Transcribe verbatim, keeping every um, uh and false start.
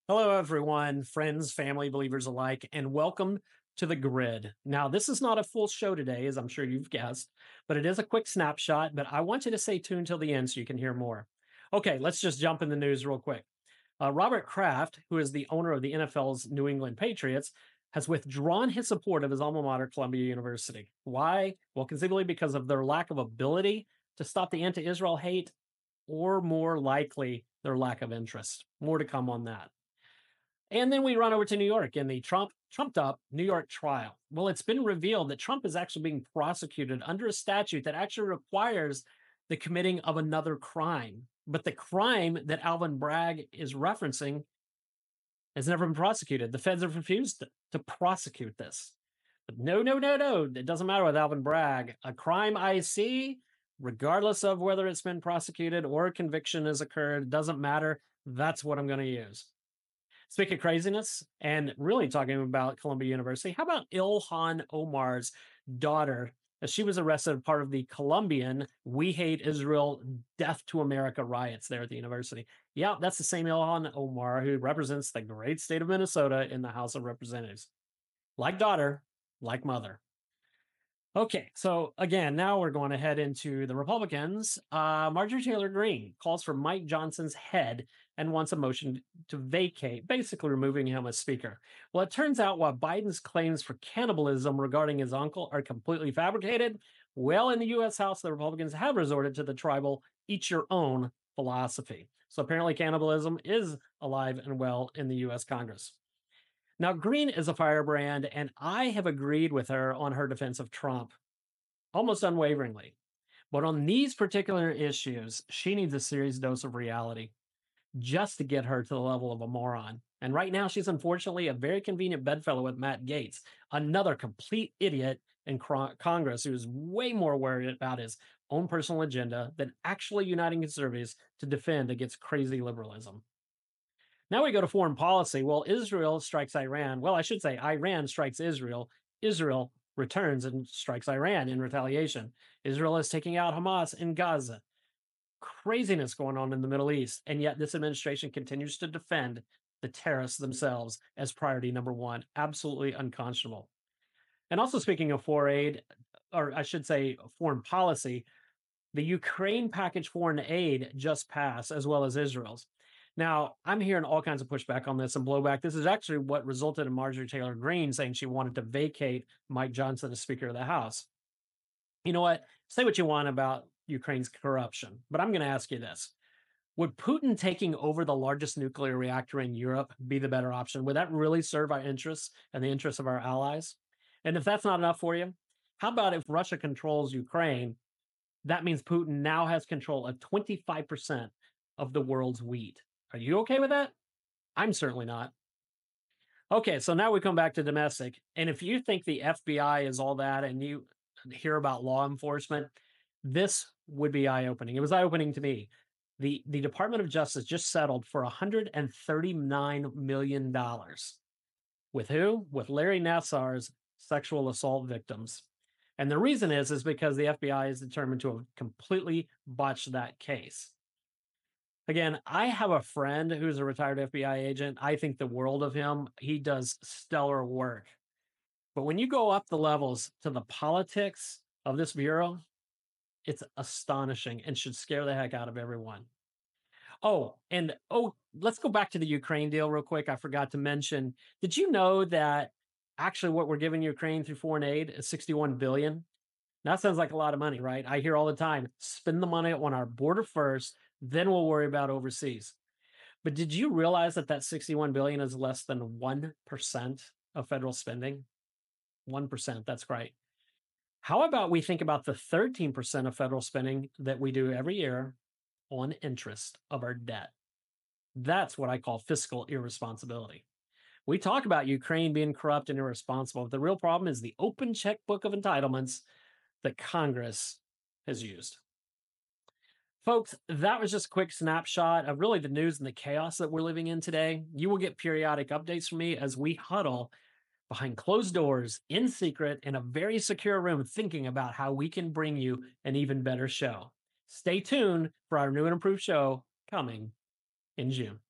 Hello, everyone, friends, family, believers alike, and welcome to the grid. Now, this is not a full show today, as I'm sure you've guessed, but it is a quick snapshot. But I want you to stay tuned till the end so you can hear more. Okay, let's just jump in the news real quick. Uh, Robert Kraft, who is the owner of the N F L's New England Patriots, has withdrawn his support of his alma mater, Columbia University. Why? Well, conceivably because of their lack of ability to stop the anti Israel hate, or more likely, their lack of interest. More to come on that. And then we run over to New York in the Trump trumped up New York trial. Well, it's been revealed that Trump is actually being prosecuted under a statute that actually requires the committing of another crime. But the crime that Alvin Bragg is referencing has never been prosecuted. The feds have refused to, to prosecute this. But no, no, no, no. It doesn't matter with Alvin Bragg. A crime I see, regardless of whether it's been prosecuted or a conviction has occurred, doesn't matter. That's what I'm going to use. Speaking of craziness and really talking about Columbia University, how about Ilhan Omar's daughter? As She was arrested as part of the Colombian We Hate Israel Death to America riots there at the university. Yeah, that's the same Ilhan Omar who represents the great state of Minnesota in the House of Representatives. Like daughter, like mother. Okay, so again, now we're going to head into the Republicans. Uh, Marjorie Taylor Greene calls for Mike Johnson's head and wants a motion to vacate, basically removing him as Speaker. Well, it turns out while Biden's claims for cannibalism regarding his uncle are completely fabricated, well, in the U S House, the Republicans have resorted to the tribal eat your own philosophy. So apparently, cannibalism is alive and well in the U S Congress. Now, Greene is a firebrand, and I have agreed with her on her defense of Trump almost unwaveringly. But on these particular issues, she needs a serious dose of reality just to get her to the level of a moron. And right now, she's unfortunately a very convenient bedfellow with Matt Gaetz, another complete idiot in Congress who's way more worried about his own personal agenda than actually uniting conservatives to defend against crazy liberalism. Now we go to foreign policy. Well, Israel strikes Iran. Well, I should say Iran strikes Israel. Israel returns and strikes Iran in retaliation. Israel is taking out Hamas in Gaza. Craziness going on in the Middle East. And yet this administration continues to defend the terrorists themselves as priority number one. Absolutely unconscionable. And also speaking of foreign aid, or I should say foreign policy, the Ukraine package foreign aid just passed, as well as Israel's. Now, I'm hearing all kinds of pushback on this and blowback. This is actually what resulted in Marjorie Taylor Greene saying she wanted to vacate Mike Johnson as Speaker of the House. You know what? Say what you want about Ukraine's corruption, but I'm going to ask you this. Would Putin taking over the largest nuclear reactor in Europe be the better option? Would that really serve our interests and the interests of our allies? And if that's not enough for you, how about if Russia controls Ukraine? That means Putin now has control of twenty-five percent of the world's wheat. Are you okay with that? I'm certainly not. Okay, so now we come back to domestic. And if you think the F B I is all that and you hear about law enforcement, this would be eye-opening. It was eye-opening to me. The, the Department of Justice just settled for one hundred thirty-nine million dollars. With who? With Larry Nassar's sexual assault victims. And the reason is, is because the F B I is determined to have completely botched that case. Again, I have a friend who's a retired F B I agent. I think the world of him. He does stellar work. But when you go up the levels to the politics of this bureau, it's astonishing and should scare the heck out of everyone. Oh, and oh, let's go back to the Ukraine deal real quick. I forgot to mention. Did you know that actually what we're giving Ukraine through foreign aid is sixty-one billion dollars? That sounds like a lot of money, right? I hear all the time, spend the money on our border first, then we'll worry about overseas. But did you realize that that sixty-one billion dollars is less than one percent of federal spending? one percent, that's right. How about we think about the thirteen percent of federal spending that we do every year on interest of our debt? That's what I call fiscal irresponsibility. We talk about Ukraine being corrupt and irresponsible, but the real problem is the open checkbook of entitlements that Congress has used. Folks, that was just a quick snapshot of really the news and the chaos that we're living in today. You will get periodic updates from me as we huddle behind closed doors, in secret, in a very secure room, thinking about how we can bring you an even better show. Stay tuned for our new and improved show coming in June.